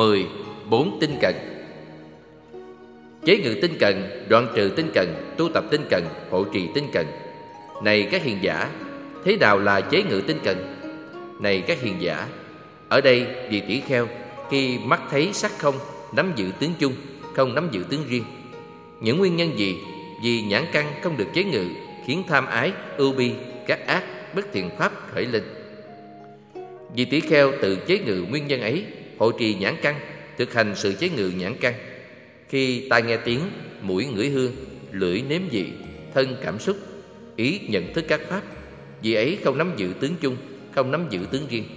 10. Bốn tinh cần. Chế ngự tinh cần, đoạn trừ tinh cần, tu tập tinh cần, hộ trì tinh cần. Này các hiền giả, thế nào là chế ngự tinh cần? Này các hiền giả, ở đây vị tỷ kheo khi mắt thấy sắc không, nắm giữ tướng chung, không nắm giữ tướng riêng. Những nguyên nhân gì? Vì nhãn căn không được chế ngự, khiến tham ái, ưu bi, các ác, bất thiện pháp khởi lên. Vị tỷ kheo tự chế ngự nguyên nhân ấy, hộ trì nhãn căn, thực hành sự chế ngự nhãn căn. Khi tai nghe tiếng, mũi ngửi hương, lưỡi nếm vị, thân cảm xúc, ý nhận thức các pháp, vì ấy không nắm giữ tướng chung, không nắm giữ tướng riêng.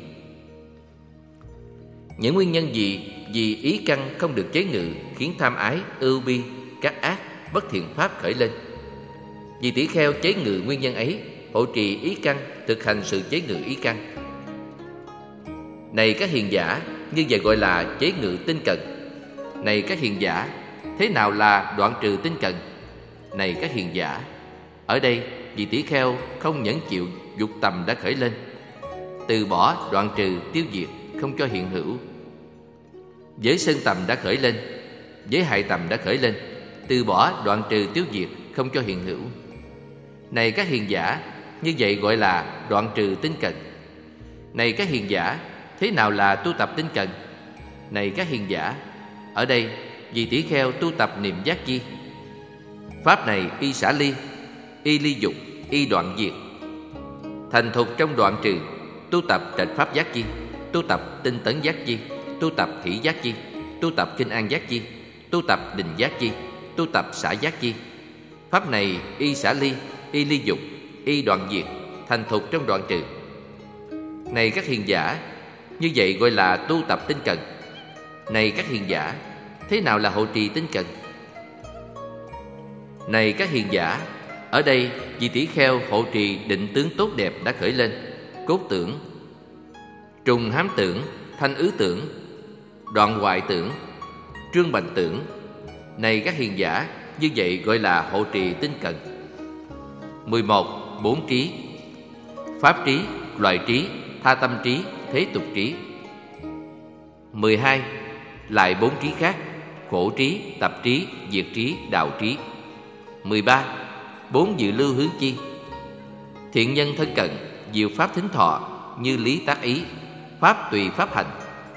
Những nguyên nhân gì? Vì ý căn không được chế ngự, khiến tham ái, ưu bi, các ác, bất thiện pháp khởi lên. Vì tỷ kheo chế ngự nguyên nhân ấy, hộ trì ý căn, thực hành sự chế ngự ý căn. Này các hiền giả, như vậy gọi là chế ngự tinh cần. Này các hiền giả, thế nào là đoạn trừ tinh cần? Này các hiền giả, ở đây vị tỷ kheo không nhẫn chịu dục tầm đã khởi lên, từ bỏ, đoạn trừ, tiêu diệt, không cho hiện hữu. Giới sân tầm đã khởi lên, giới hại tầm đã khởi lên, từ bỏ, đoạn trừ, tiêu diệt, không cho hiện hữu. Này các hiền giả, như vậy gọi là đoạn trừ tinh cần. Này các hiền giả, thế nào là tu tập tinh cần? Này các hiền giả, ở đây vị tỷ kheo tu tập niệm giác chi. Pháp này y xả ly, y ly dục, y đoạn diệt. Thành thục trong đoạn trừ, tu tập trạch pháp giác chi, tu tập tinh tấn giác chi, tu tập thủy giác chi, tu tập kinh an giác chi, tu tập định giác chi, tu tập xả giác chi. Pháp này y xả ly, y ly dục, y đoạn diệt, thành thục trong đoạn trừ. Này các hiền giả, như vậy gọi là tu tập tinh cần. Này các hiền giả, thế nào là hộ trì tinh cần? Này các hiền giả, ở đây vị tỷ kheo hộ trì định tướng tốt đẹp đã khởi lên, cốt tưởng, trùng hám tưởng, thanh ứ tưởng, đoạn hoại tưởng, trương bành tưởng. Này các hiền giả, như vậy gọi là hộ trì tinh cần. 11. Bốn trí. Pháp trí, loại trí, tha tâm trí, thế tục trí. 12. Lại bốn trí khác: khổ trí, tập trí, diệt trí, đạo trí. 13. Bốn dự lưu hướng chi: thiện nhân thân cận, diệu pháp thính thọ, như lý tác ý, pháp tùy pháp hành.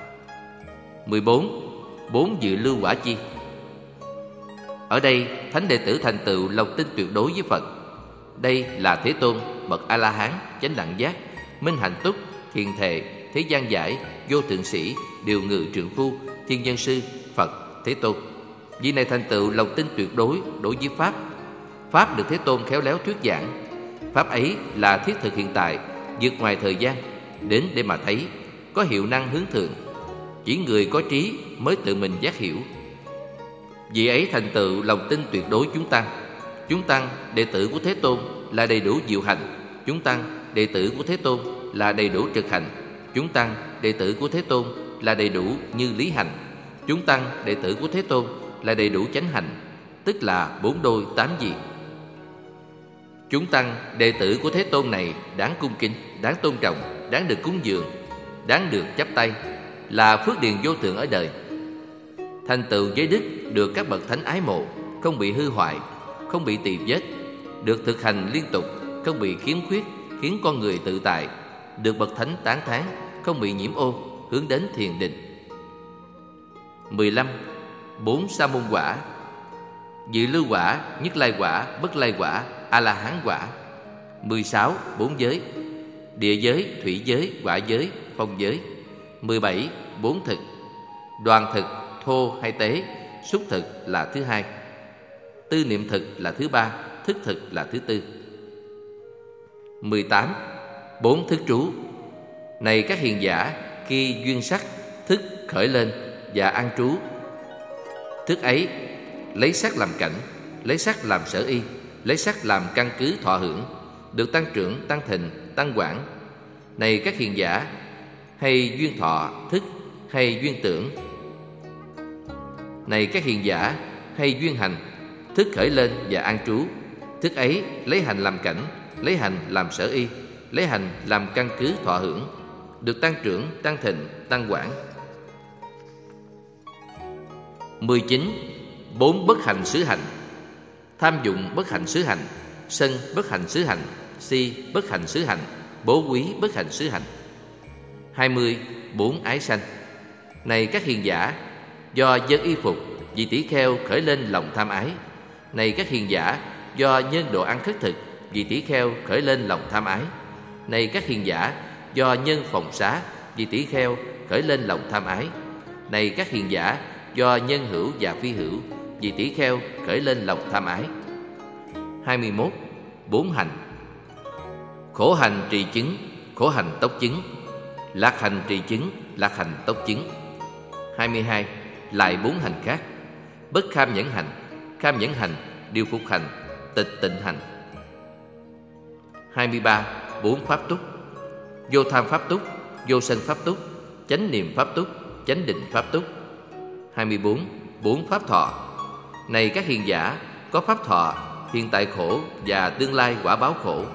14. Bốn dự lưu quả chi: ở đây thánh đệ tử thành tựu lòng tin tuyệt đối với Phật. Đây là Thế Tôn, bậc A La Hán, chánh đẳng giác, minh hạnh túc, thiền thệ, thế gian giải, vô thượng sĩ, điều ngự trượng phu, thiên nhân sư, Phật, Thế Tôn. Vì này thành tựu lòng tin tuyệt đối đối với pháp. Pháp được Thế Tôn khéo léo thuyết giảng. Pháp ấy là thiết thực hiện tại, vượt ngoài thời gian, đến để mà thấy, có hiệu năng hướng thượng. Chỉ người có trí mới tự mình giác hiểu. Vì ấy thành tựu lòng tin tuyệt đối chúng tăng. Chúng tăng đệ tử của Thế Tôn là đầy đủ diệu hành. Chúng tăng đệ tử của Thế Tôn là đầy đủ trực hành. Chúng tăng đệ tử của Thế Tôn là đầy đủ như lý hành. Chúng tăng đệ tử của Thế Tôn là đầy đủ chánh hành, tức là bốn đôi tám vị. Chúng tăng đệ tử của Thế Tôn này đáng cung kính, đáng tôn trọng, đáng được cúng dường, đáng được chắp tay, là phước điền vô thượng ở đời. Thành tựu giới đức được các bậc thánh ái mộ, không bị hư hoại, không bị tỳ vết, được thực hành liên tục, không bị khiếm khuyết, khiến con người tự tại, được bậc thánh tán thán, không bị nhiễm ô, hướng đến thiền định. 15. Bốn sa môn quả: dự lưu quả, nhất lai quả, bất lai quả, A La Hán quả. 16. Bốn giới: địa giới, thủy giới, hỏa giới, phong giới. 17. Bốn thực: đoàn thực, thô hay tế, xúc thực là thứ hai, tư niệm thực là thứ ba, thức thực là thứ tư. 18. Bốn thức trú: này các hiền giả, khi duyên sắc, thức khởi lên và an trú. Thức ấy lấy sắc làm cảnh, lấy sắc làm sở y, lấy sắc làm căn cứ thọ hưởng, được tăng trưởng, tăng thịnh, tăng quảng. Này các hiền giả, hay duyên thọ, thức, hay duyên tưởng. Này các hiền giả, hay duyên hành, thức khởi lên và an trú. Thức ấy lấy hành làm cảnh, lấy hành làm sở y, lấy hành làm căn cứ thọ hưởng, được tăng trưởng, tăng thịnh, tăng quảng. 19. 4 bất hạnh xứ hạnh: tham dụng bất hạnh xứ hạnh, sân bất hạnh xứ hạnh, si bất hạnh xứ hạnh, bố quý bất hạnh xứ hạnh. 20. 4 ái sanh: này các hiền giả, do dân y phục vì tỷ kheo khởi lên lòng tham ái. Này các hiền giả, do nhân đồ ăn khất thực vì tỷ kheo khởi lên lòng tham ái. Này các hiền giả, do nhân phòng xá vì tỷ kheo khởi lên lòng tham ái. Này các hiền giả, do nhân hữu và phi hữu vì tỷ kheo khởi lên lòng tham ái. 21. 4 hành: khổ hành trì chứng, khổ hành tốc chứng, lạc hành trì chứng, lạc hành tốc chứng. 22. Lại 4 hành khác: bất kham nhẫn hành, kham nhẫn hành, điều phục hành, tịch tịnh hành. 23. 4 pháp túc: vô tham pháp túc, vô sân pháp túc, chánh niệm pháp túc, chánh định pháp túc. 24. 4 pháp thọ: này các hiền giả, có pháp thọ hiện tại khổ và tương lai quả báo khổ.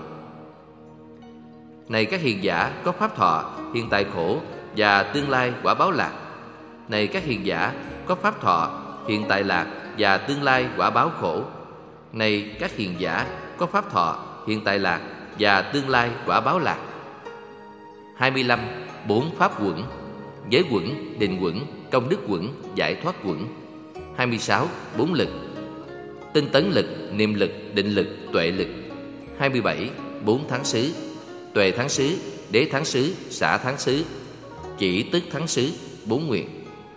Này các hiền giả, có pháp thọ hiện tại khổ và tương lai quả báo lạc. Này các hiền giả, có pháp thọ hiện tại lạc và tương lai quả báo khổ. Này các hiền giả, có pháp thọ hiện tại lạc và tương lai quả báo lạc. 25. 4 pháp quẩn: giới quẩn, định quẩn, công đức quẩn, giải thoát quẩn. 26. 4 lực: tinh tấn lực, niệm lực, định lực, tuệ lực. 27. 4 thắng xứ: tuệ thắng xứ, đế thắng xứ, xả thắng xứ, chỉ tức thắng xứ, 4 nguyện.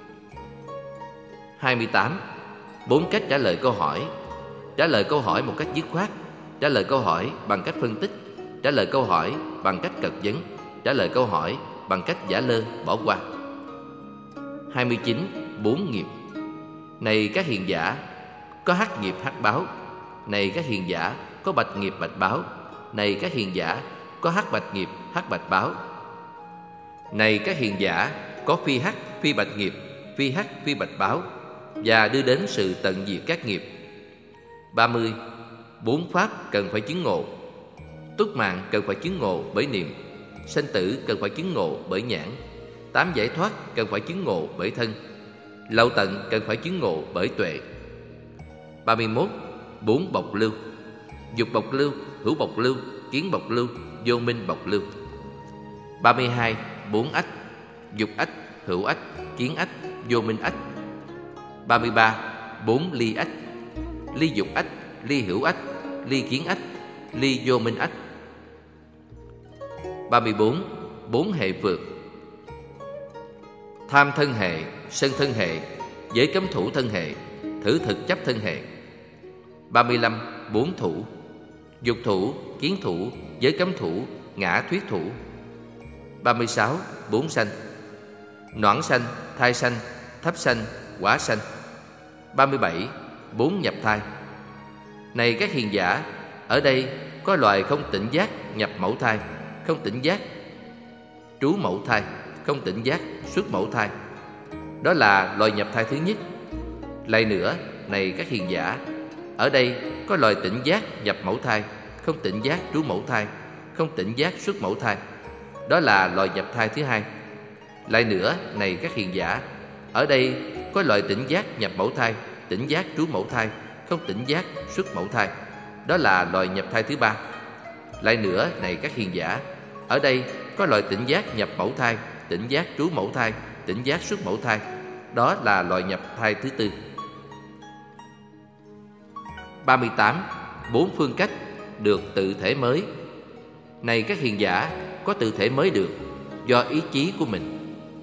28. 4 cách trả lời câu hỏi: trả lời câu hỏi một cách dứt khoát, trả lời câu hỏi bằng cách phân tích, trả lời câu hỏi bằng cách cật vấn, trả lời câu hỏi bằng cách giả lơ, bỏ qua. 29. 4 nghiệp: này các hiền giả, có hắc nghiệp hắc báo. Này các hiền giả, có bạch nghiệp bạch báo. Này các hiền giả, có hắc bạch nghiệp hắc bạch báo. Này các hiền giả, có phi hắc phi bạch nghiệp, phi hắc phi bạch báo, và đưa đến sự tận diệt các nghiệp. 30. 4 pháp cần phải chứng ngộ: túc mạng cần phải chứng ngộ bởi niệm, sanh tử cần phải chứng ngộ bởi nhãn, 8 giải thoát cần phải chứng ngộ bởi thân, lậu tận cần phải chứng ngộ bởi tuệ. 31. 4 bộc lưu: dục bộc lưu, hữu bộc lưu, kiến bộc lưu, vô minh bộc lưu. 32. 4 ách: dục ách, hữu ách, kiến ách, vô minh ách. 33. 4 ly ách: ly dục ách, ly hữu ách, ly kiến ách, ly vô minh ách. 34. 4 hệ vượt: tham thân hệ, sân thân hệ, giới cấm thủ thân hệ, thử thực chấp thân hệ. 35. 4 thủ: dục thủ, kiến thủ, giới cấm thủ, ngã thuyết thủ. 36. 4 sanh: noãn sanh, thai sanh, thấp sanh, quả sanh. 37. 4 nhập thai: này các hiền giả, ở đây có loài không tỉnh giác nhập mẫu thai, không tỉnh giác trú mẫu thai, không tỉnh giác xuất mẫu thai. Đó là loài nhập thai thứ nhất. Lại nữa, này các hiền giả, ở đây có loài tỉnh giác nhập mẫu thai, không tỉnh giác trú mẫu thai, không tỉnh giác xuất mẫu thai. Đó là loài nhập thai thứ hai. Lại nữa, này các hiền giả, ở đây có loài tỉnh giác nhập mẫu thai, tỉnh giác trú mẫu thai, không tỉnh giác xuất mẫu thai. Đó là loài nhập thai thứ ba. Lại nữa, này các hiền giả, ở đây có loài tỉnh giác nhập mẫu thai, tỉnh giác trú mẫu thai, tỉnh giác xuất mẫu thai. Đó là loài nhập thai thứ tư. 38. 4 phương cách được tự thể mới: này các hiền giả, có tự thể mới được do ý chí của mình,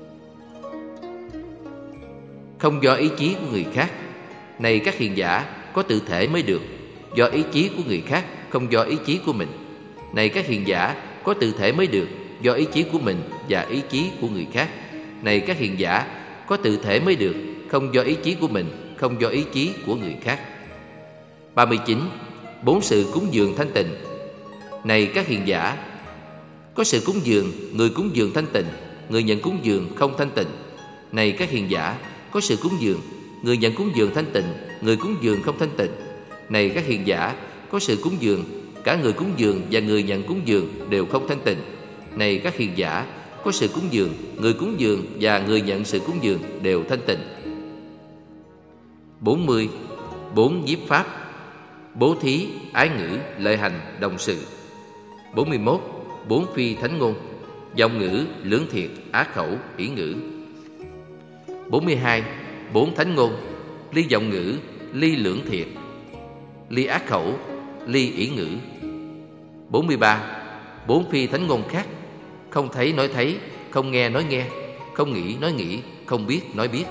không do ý chí của người khác. Này các hiền giả, có tự thể mới được do ý chí của người khác, không do ý chí của mình. Này các hiền giả, có tự thể mới được do ý chí của mình và ý chí của người khác. Này các hiền giả, có tự thể mới được không do ý chí của mình, không do ý chí của người khác. 39. 4 sự cúng dường thanh tịnh: này các hiền giả, có sự cúng dường, người cúng dường thanh tịnh, người nhận cúng dường không thanh tịnh. Này các hiền giả, có sự cúng dường, người nhận cúng dường thanh tịnh, người cúng dường không thanh tịnh. Này các hiền giả, có sự cúng dường, cả người cúng dường và người nhận cúng dường đều không thanh tịnh. Này các hiền giả, có sự cúng dường, người cúng dường và người nhận sự cúng dường đều thanh tịnh. 40. 4 nhiếp pháp: bố thí, ái ngữ, lợi hành, đồng sự. 41. 4 phi thánh ngôn: vọng ngữ, lưỡng thiệt, ác khẩu, ỷ ngữ. 42. 4 thánh ngôn: ly vọng ngữ, ly lưỡng thiệt, ly ác khẩu, ly ỷ ngữ. 43. 4 phi thánh ngôn khác: không thấy nói thấy, không nghe nói nghe, không nghĩ nói nghĩ, không biết nói biết.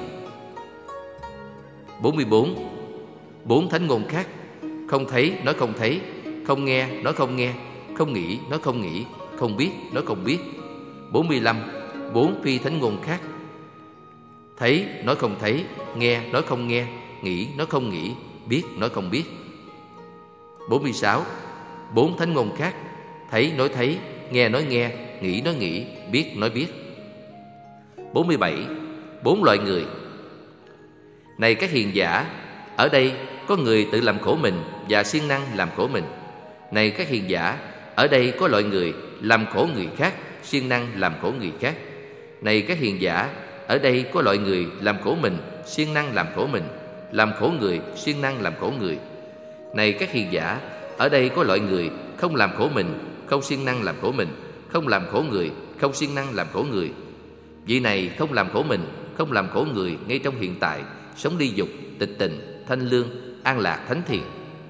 44. 4 thánh ngôn khác: không thấy nói không thấy, không nghe nói không nghe, không nghĩ nói không nghĩ, không biết nói không biết. 45. 4 phi thánh ngôn khác: thấy nói không thấy, nghe nói không nghe, nghĩ nói không nghĩ, biết nói không biết. 46. 4 thánh ngôn khác: thấy nói thấy, nghe nói nghe, nghĩ nói nghĩ, biết nói biết. 47. 4 loại người: này các hiền giả, ở đây có người tự làm khổ mình và siêng năng làm khổ mình. Này các hiền giả, ở đây có loại người làm khổ người khác, siêng năng làm khổ người khác. Này các hiền giả, ở đây có loại người làm khổ mình, siêng năng làm khổ mình, làm khổ người, siêng năng làm khổ người. Này các hiền giả, ở đây có loại người không làm khổ mình, không siêng năng làm khổ mình, không làm khổ người, không siêng năng làm khổ người. Vị này không làm khổ mình, không làm khổ người ngay trong hiện tại, sống ly dục, tịch tịnh, thanh lương, an lạc, thánh thiện.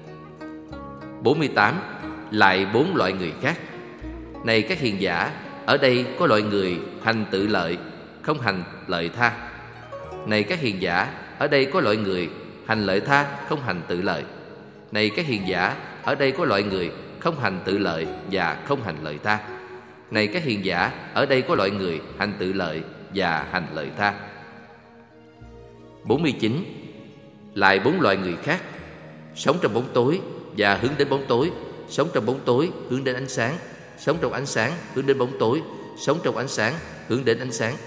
48. Lại 4 loại người khác: này các hiền giả, ở đây có loại người hành tự lợi, không hành lợi tha. Này các hiền giả, ở đây có loại người hành lợi tha, không hành tự lợi. Này các hiền giả, ở đây có loại người không hành tự lợi và không hành lợi tha. Này các hiền giả, ở đây có loại người hành tự lợi và hành lợi tha. 49. Lại 4 loại người khác: sống trong bóng tối và hướng đến bóng tối, sống trong bóng tối hướng đến ánh sáng, sống trong ánh sáng hướng đến bóng tối, sống trong ánh sáng hướng đến ánh sáng.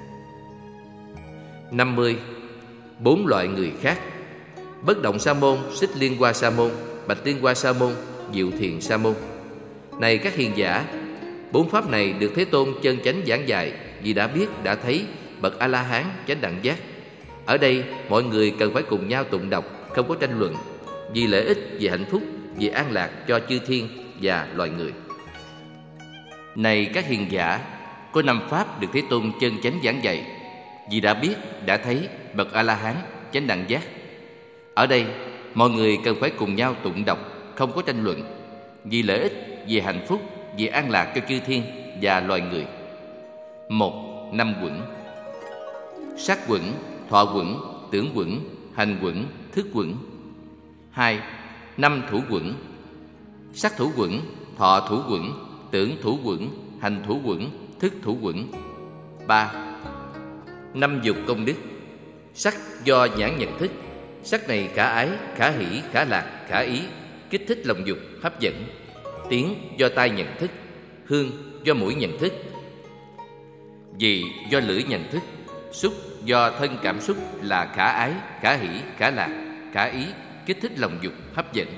50. 4 loại người khác: bất động sa môn, xích liên hoa sa môn, bạch liên hoa sa môn, diệu thiền sa môn. Này các hiền giả, 4 pháp này được Thế Tôn chân chánh giảng dạy vì đã biết, đã thấy bậc A-la-hán chánh đẳng giác. Ở đây mọi người cần phải cùng nhau tụng đọc, không có tranh luận, vì lợi ích, vì hạnh phúc, vì an lạc cho chư thiên và loài người. Này các hiền giả, có 5 pháp được Thế Tôn chân chánh giảng dạy vì đã biết, đã thấy bậc A-la-hán chánh đẳng giác. Ở đây mọi người cần phải cùng nhau tụng đọc, không có tranh luận, vì lợi ích, vì hạnh phúc, vì an lạc cho chư thiên và loài người. 1. 5 quẩn: sắc quẩn, thọ quẩn, tưởng quẩn, hành quẩn, thức quẩn. 2. 5 thủ quẩn: sắc thủ quẩn, thọ thủ quẩn, tưởng thủ quẩn, hành thủ quẩn, thức thủ quẩn. 3. 5 dục công đức: sắc do nhãn nhận thức, sắc này khả ái, khả hỷ, khả lạc, khả ý, kích thích lòng dục, hấp dẫn. Tiếng do tai nhận thức, hương do mũi nhận thức, vị do lưỡi nhận thức, xúc do thân cảm xúc là khả ái, khả hỷ, khả lạc, khả ý, kích thích lòng dục, hấp dẫn.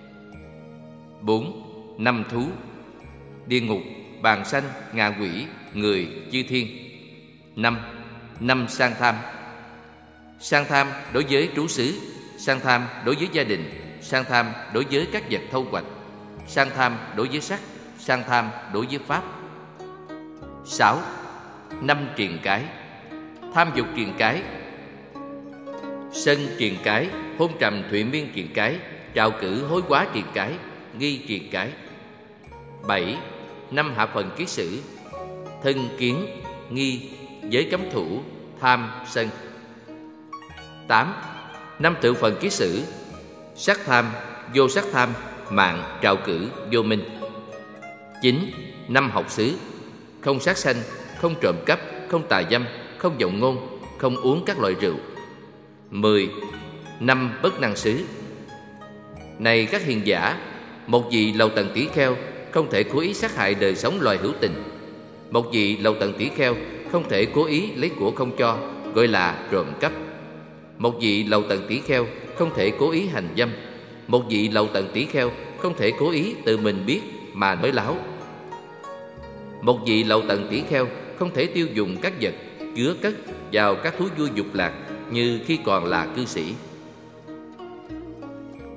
4. 5 thú: địa ngục, bàn sanh, ngạ quỷ, người, chư thiên. 5. 5 sang tham: sang tham đối với trú xứ, sang tham đối với gia đình, sang tham đối với các vật thâu hoạch, sang tham đối với sắc, sang tham đối với pháp. 6. 5 triền cái: tham dục triền cái, sân triền cái, hôn trầm thụy miên triền cái, trào cử hối quá triền cái, nghi triền cái. 7. 5 hạ phần kiết sử: thân kiến, nghi, giới cấm thủ, tham, sân. 8. 5 tự phần kiết sử: sắc tham, vô sắc tham, mạng, trào cử, vô minh. 9. 5 học xứ: không sát sanh, không trộm cắp, không tà dâm, không vọng ngôn, không uống các loại rượu. 10. 5 bất năng xứ: này các hiền giả, một vị lầu tần tỷ kheo không thể cố ý sát hại đời sống loài hữu tình. Một vị lầu tần tỷ kheo không thể cố ý lấy của không cho, gọi là trộm cắp. Một vị lầu tần tỷ kheo không thể cố ý hành dâm. Một vị lầu tần tỷ kheo không thể cố ý tự mình biết mà nói láo. Một vị lầu tần tỷ kheo không thể tiêu dùng các vật chứa cất vào các thú vui dục lạc như khi còn là cư sĩ.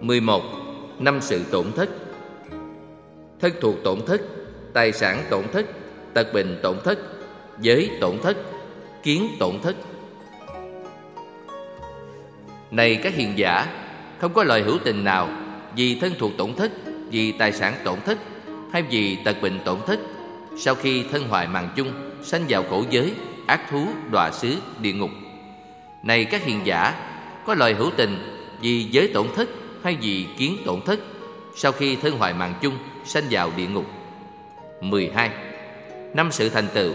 11. Năm sự tổn thất. Thân thuộc tổn thất, tài sản tổn thất, tật bệnh tổn thất, giới tổn thất, kiến tổn thất. Này các hiền giả, không có loài hữu tình nào vì thân thuộc tổn thất, vì tài sản tổn thất, hay vì tật bệnh tổn thất, sau khi thân hoại màng chung, sanh vào khổ giới, ác thú, đọa xứ, địa ngục. Này các hiền giả, có loài hữu tình vì giới tổn thất hay vì kiến tổn thất, sau khi thân hoại màng chung, sanh vào địa ngục. 12. Năm sự thành tựu.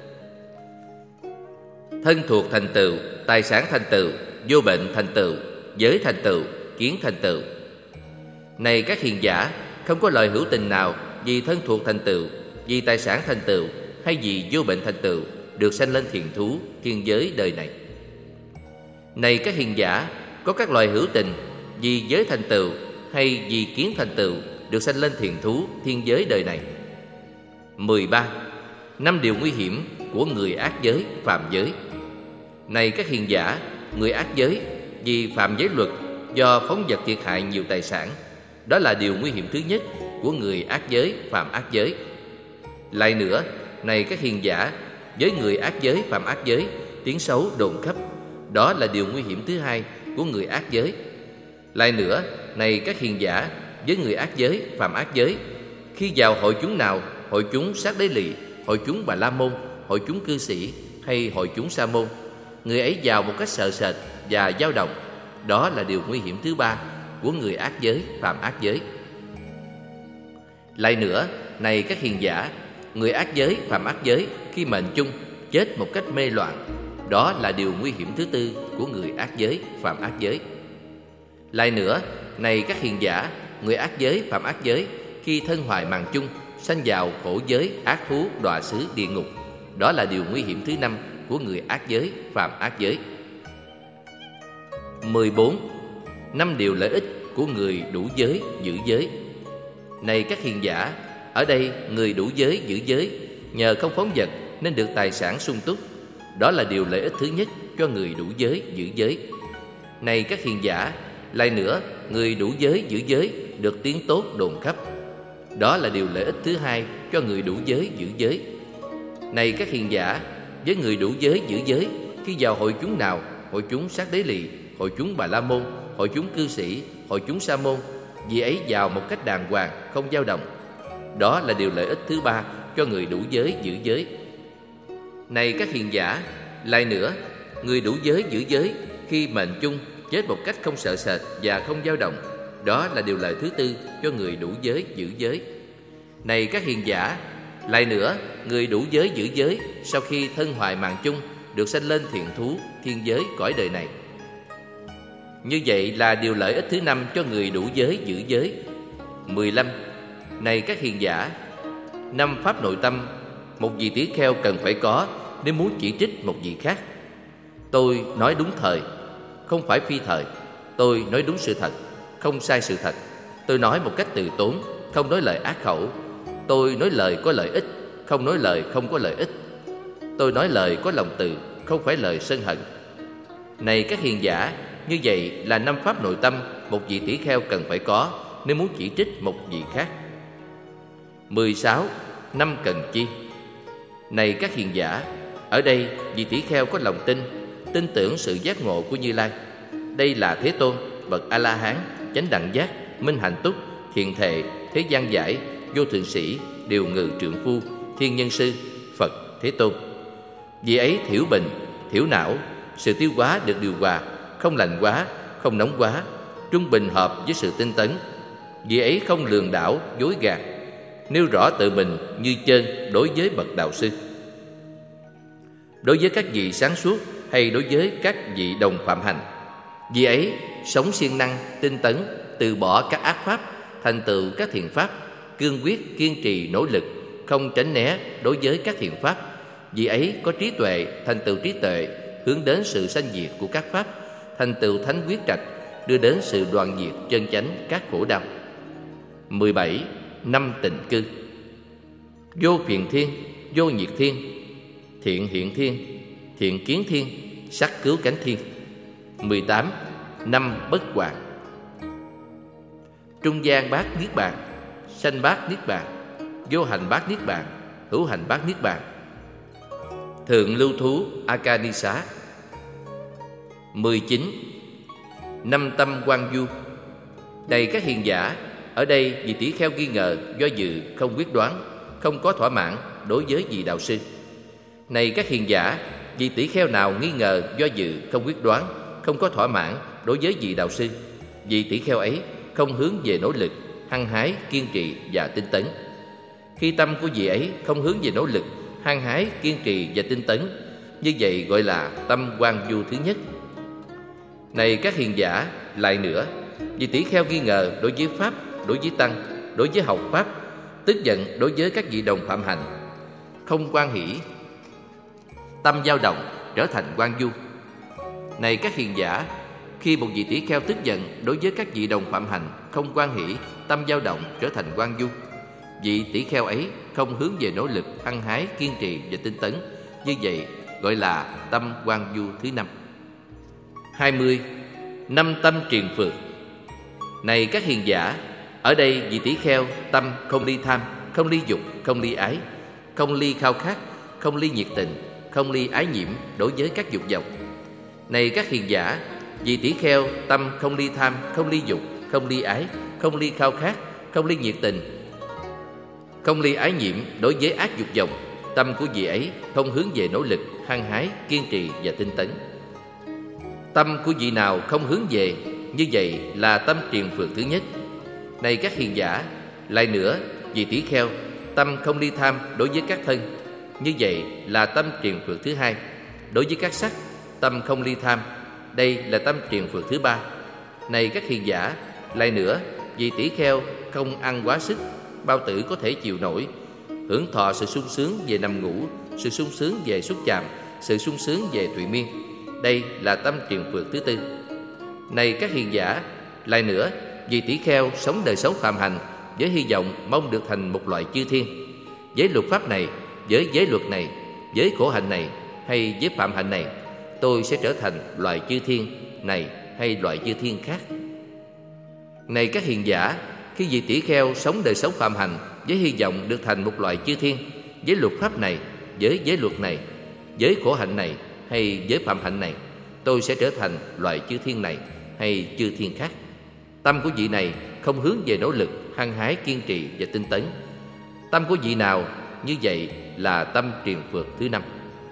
Thân thuộc thành tựu, tài sản thành tựu, vô bệnh thành tựu, giới thành tựu, kiến thành tựu. Này các hiền giả, không có loài hữu tình nào vì thân thuộc thành tựu, vì tài sản thành tựu, hay vì vô bệnh thành tựu được sanh lên thiền thú, thiên giới đời này. Này các hiền giả, có các loài hữu tình vì giới thành tựu hay vì kiến thành tựu được sanh lên thiền thú, thiên giới đời này. 13. Năm điều nguy hiểm của người ác giới, phạm giới. Này các hiền giả, người ác giới vì phạm giới luật do phóng vật thiệt hại nhiều tài sản, đó là điều nguy hiểm thứ nhất của người ác giới, phạm ác giới. Lại nữa, này các hiền giả, với người ác giới, phạm ác giới, tiếng xấu đồn khắp, đó là điều nguy hiểm thứ hai của người ác giới. Lại nữa, này các hiền giả, với người ác giới, phạm ác giới, khi vào hội chúng nào, hội chúng Sát Đế Lì, hội chúng Bà La Môn, hội chúng cư sĩ hay hội chúng Sa Môn, người ấy vào một cách sợ sệt và dao động, đó là điều nguy hiểm thứ ba của người ác giới, phạm ác giới. Lại nữa, này các hiền giả, người ác giới, phạm ác giới khi mệnh chung chết một cách mê loạn, đó là điều nguy hiểm thứ tư của người ác giới, phạm ác giới. Lại nữa, này các hiền giả, người ác giới, phạm ác giới khi thân hoại màng chung, sanh vào khổ giới, ác thú, đọa xứ, địa ngục, đó là điều nguy hiểm thứ năm của người ác giới, phạm ác giới. 14. Năm điều lợi ích của người đủ giới, giữ giới. Này các hiền giả, ở đây người đủ giới, giữ giới nhờ không phóng vật nên được tài sản sung túc, đó là điều lợi ích thứ nhất cho người đủ giới, giữ giới. Này các hiền giả, lại nữa, người đủ giới, giữ giới được tiếng tốt đồn khắp, đó là điều lợi ích thứ hai cho người đủ giới, giữ giới. Này các hiền giả, với người đủ giới, giữ giới khi vào hội chúng nào, hội chúng Sát Đế Lì, hội chúng Bà La Môn, hội chúng cư sĩ, hội chúng Sa Môn, vì ấy vào một cách đàng hoàng, không dao động, đó là điều lợi ích thứ ba cho người đủ giới, giữ giới. Này các hiền giả, lại nữa, người đủ giới, giữ giới khi mệnh chung chết một cách không sợ sệt và không dao động, đó là điều lợi thứ tư cho người đủ giới, giữ giới. Này các hiền giả, lại nữa, người đủ giới, giữ giới sau khi thân hoại màng chung được sanh lên thiện thú, thiên giới, cõi đời này. Như vậy là điều lợi ích thứ năm cho người đủ giới, giữ giới. 15. Này các hiền giả, năm pháp nội tâm một vị tỷ kheo cần phải có nếu muốn chỉ trích một vị khác. Tôi nói đúng thời, không phải phi thời. Tôi nói đúng sự thật, không sai sự thật. Tôi nói một cách từ tốn, không nói lời ác khẩu. Tôi nói lời có lợi ích, không nói lời không có lợi ích. Tôi nói lời có lòng từ, không phải lời sân hận. Này các hiền giả, như vậy là năm pháp nội tâm một vị tỷ kheo cần phải có nếu muốn chỉ trích một vị khác. 16. Năm cần chi. Này các hiền giả, ở đây vị tỷ kheo có lòng tin tưởng sự giác ngộ của Như Lai. Đây là Thế Tôn, bậc A-la-hán, chánh đẳng giác, minh hạnh túc, thiện thệ, thế gian giải, vô thượng sĩ, điều ngự trượng phu, thiên nhân sư, Phật Thế Tôn. Vì ấy thiểu bình, thiểu não, sự tiêu hóa được điều hòa, không lạnh quá, không nóng quá, trung bình hợp với sự tinh tấn. Vì ấy không lường đảo, dối gạt, nêu rõ tự mình như chân đối với bậc đạo sư. Đối với các vị sáng suốt hay đối với các vị đồng phạm hành, vì ấy sống siêng năng, tinh tấn, từ bỏ các ác pháp, thành tựu các thiện pháp, cương quyết, kiên trì, nỗ lực, không tránh né đối với các thiện pháp. Vì ấy có trí tuệ, thành tựu trí tuệ, hướng đến sự sanh diệt của các pháp, thành tựu thánh quyết trạch, đưa đến sự đoạn diệt chân chánh các khổ đau. 17. Năm tịnh cư. Vô phiền thiên, vô nhiệt thiên, thiện hiện thiên, thiện kiến thiên, sắc cứu cánh thiên. 18. Năm bất hoại. trung gian bát niết bàn, sanh bát niết bàn, vô hành bát niết bàn, hữu hành bát niết bàn, thượng lưu thú Akanisá. 19. Năm tâm quan du. Này các hiền giả, ở đây vị tỷ kheo nghi ngờ, do dự, không quyết đoán, không có thỏa mãn đối với vị đạo sư. Này các hiền giả, vị tỷ kheo nào nghi ngờ, do dự, không quyết đoán, không có thỏa mãn đối với vị đạo sư, vị tỷ kheo ấy không hướng về nỗ lực, hăng hái, kiên trì và tinh tấn. Khi tâm của vị ấy không hướng về nỗ lực, hăng hái, kiên trì và tinh tấn, như vậy gọi là tâm quan du thứ nhất. Này các hiền giả, lại nữa, vị tỷ kheo nghi ngờ đối với pháp, đối với tăng, đối với học pháp, tức giận đối với các vị đồng phạm hành, không hoan hỷ, tâm dao động trở thành quan du. Này các hiền giả, khi một vị tỷ kheo tức giận đối với các vị đồng phạm hành, không hoan hỷ, tâm dao động trở thành quan du, vị tỷ kheo ấy không hướng về nỗ lực, hăng hái, kiên trì và tinh tấn, như vậy gọi là tâm quan du thứ năm. 20. Năm tâm triền phược. Này các hiền giả, ở đây vị tỷ kheo tâm không ly tham, không ly dục, không ly ái, không ly khao khát, không ly nhiệt tình, không ly ái nhiễm đối với các dục vọng. Này các hiền giả, vị tỷ kheo tâm không ly tham, không ly dục, không ly ái, không ly khao khát, không ly nhiệt tình, không ly ái nhiễm đối với ác dục vọng, tâm của vị ấy không hướng về nỗ lực, hăng hái, kiên trì và tinh tấn. Tâm của vị nào không hướng về, như vậy là tâm triền phược thứ nhất. Này các hiền giả, lại nữa, vị tỷ kheo tâm không ly tham đối với các thân, như vậy là tâm triền phược thứ hai. Đối với các sắc, tâm không ly tham, đây là tâm triền phược thứ ba. Này các hiền giả, lại nữa, vị tỷ kheo không ăn quá sức, bao tử có thể chịu nổi, hưởng thọ sự sung sướng về nằm ngủ, sự sung sướng về xúc chạm, sự sung sướng về thụy miên, đây là tâm triền phược thứ tư. Này các hiền giả, lại nữa, vị tỷ kheo sống đời sống phạm hành với hy vọng mong được thành một loại chư thiên, với luật pháp này, với giới luật này, với khổ hạnh này hay với phạm hạnh này, tôi sẽ trở thành loại chư thiên này hay loại chư thiên khác. Này các hiền giả, khi vị tỷ kheo sống đời sống phạm hành với hy vọng được thành một loại chư thiên, với luật pháp này, với giới luật này, với khổ hạnh này hay với phạm hạnh này, tôi sẽ trở thành loại chư thiên này hay chư thiên khác. Tâm của vị này không hướng về nỗ lực, hăng hái, kiên trì và tinh tấn. Tâm của vị nào như vậy là tâm triền phược thứ năm.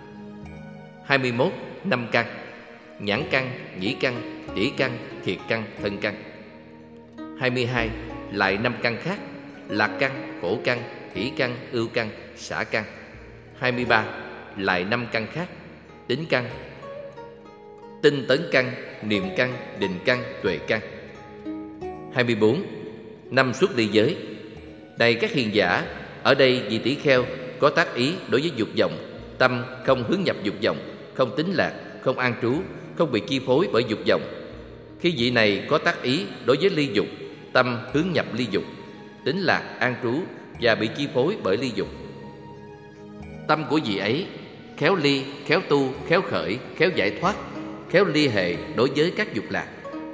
21. Năm căn: nhãn căn, nhĩ căn, tỷ căn, thiệt căn, thân căn. 22. Lại năm căn khác: lạc căn, khổ căn, hỷ căn, ưu căn, xả căn. 23. Lại năm căn khác: tính căn, tinh tấn căn, niệm căn, định căn, tuệ căn. 24. Năm xuất ly giới. Này các hiền giả, ở đây vị tỷ kheo có tác ý đối với dục vọng, tâm không hướng nhập dục vọng, không tín lạc, không an trú, không bị chi phối bởi dục vọng. Khi vị này có tác ý đối với ly dục, tâm hướng nhập ly dục, tín lạc, an trú và bị chi phối bởi ly dục, tâm của vị ấy khéo ly, khéo tu, khéo khởi, khéo giải thoát, khéo ly hệ đối với các dục lạc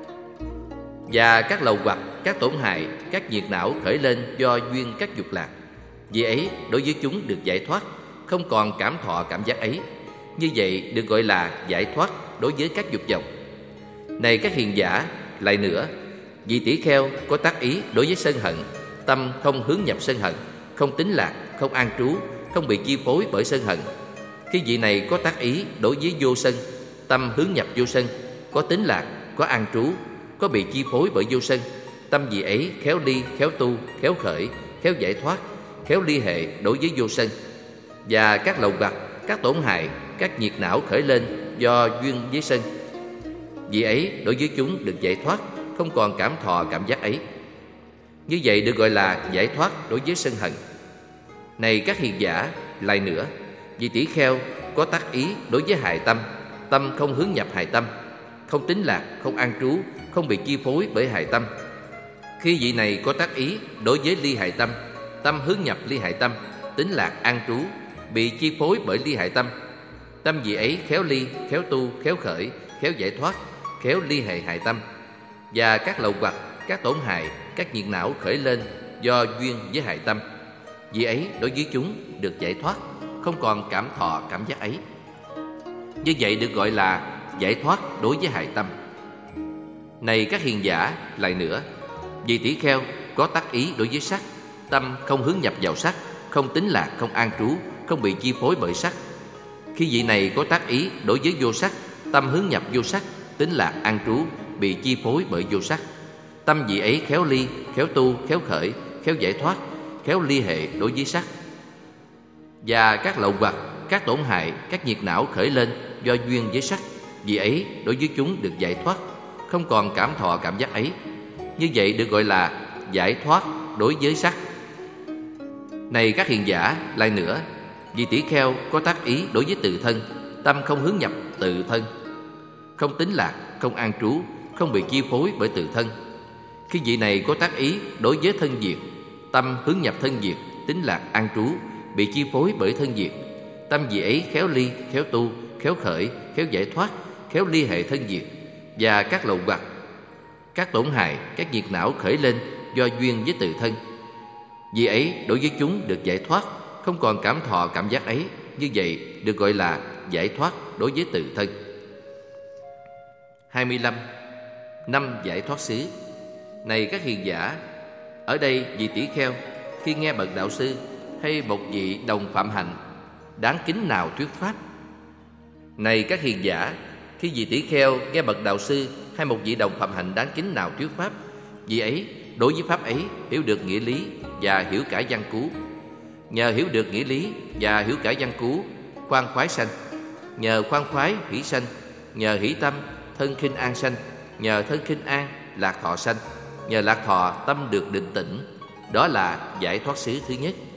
và các lầu hoặc, các tổn hại, các nhiệt não khởi lên do duyên các dục lạc. Vì ấy đối với chúng được giải thoát, không còn cảm thọ cảm giác ấy. Như vậy được gọi là giải thoát đối với các dục vọng. Này các hiền giả, lại nữa, vị tỷ kheo có tác ý đối với sân hận, tâm không hướng nhập sân hận, không tín lạc, không an trú, không bị chi phối bởi sân hận. Khi vị này có tác ý đối với vô sân, tâm hướng nhập vô sân, có tín lạc, có an trú, có bị chi phối bởi vô sân, tâm vị ấy khéo ly, khéo tu, khéo khởi, khéo giải thoát, khéo ly hệ đối với vô sân và các lầu hoặc, các tổn hại, các nhiệt não khởi lên do duyên với sân. Vị ấy đối với chúng được giải thoát, không còn cảm thọ cảm giác ấy. Như vậy được gọi là giải thoát đối với sân hận. Này các hiền giả, lại nữa, vị tỷ kheo có tác ý đối với hài tâm, tâm không hướng nhập hài tâm, không tín lạc, không an trú, không bị chi phối bởi hài tâm. Khi vị này có tác ý đối với ly hài tâm, tâm hướng nhập ly hài tâm, tín lạc, an trú, bị chi phối bởi ly hài tâm, tâm vị ấy khéo ly, khéo tu, khéo khởi, khéo giải thoát, khéo ly hệ hài tâm và các lầu hoặc, các tổn hại, các nhiệt não khởi lên do duyên với hại tâm. Vì ấy đối với chúng được giải thoát, không còn cảm thọ cảm giác ấy. Như vậy được gọi là giải thoát đối với hại tâm. Này các hiền giả, lại nữa, vì tỷ kheo có tác ý đối với sắc, tâm không hướng nhập vào sắc, không tính lạc, không an trú, không bị chi phối bởi sắc. Khi vị này có tác ý đối với vô sắc, tâm hướng nhập vô sắc, tính lạc, an trú, bị chi phối bởi vô sắc. Tâm vị ấy khéo ly, khéo tu, khéo khởi, khéo giải thoát, khéo ly hệ đối với sắc. Và các lậu hoặc, các tổn hại, các nhiệt não khởi lên do duyên với sắc, vì ấy đối với chúng được giải thoát, không còn cảm thọ cảm giác ấy. Như vậy được gọi là giải thoát đối với sắc. Này các hiền giả, lại nữa, vì tỷ kheo có tác ý đối với tự thân, tâm không hướng nhập tự thân, không tính lạc, không an trú, không bị chi phối bởi tự thân. Khi vị này có tác ý đối với thân diệt, tâm hướng nhập thân diệt, tính lạc, an trú, bị chi phối bởi thân diệt. Tâm vị ấy khéo ly, khéo tu, khéo khởi, khéo giải thoát, khéo ly hệ thân diệt. Và các lậu hoặc, các tổn hại, các nhiệt não khởi lên do duyên với tự thân. Vì ấy đối với chúng được giải thoát, không còn cảm thọ cảm giác ấy. Như vậy được gọi là giải thoát đối với tự thân. 25. Năm giải thoát xứ. Này các hiền giả, ở đây vị tỷ kheo khi nghe bậc đạo sư hay một vị đồng phạm hạnh đáng kính nào thuyết pháp. Này các hiền giả, khi vị tỷ kheo nghe bậc đạo sư hay một vị đồng phạm hạnh đáng kính nào thuyết pháp, vị ấy đối với pháp ấy hiểu được nghĩa lý và hiểu cả văn cú. Nhờ hiểu được nghĩa lý và hiểu cả văn cú, khoan khoái sanh. Nhờ khoan khoái hỷ sanh. Nhờ hỷ tâm, thân khinh an sanh. Nhờ thân khinh an, lạc thọ sanh. Nhờ lạc thọ, tâm được định tĩnh. Đó là giải thoát xứ thứ nhất.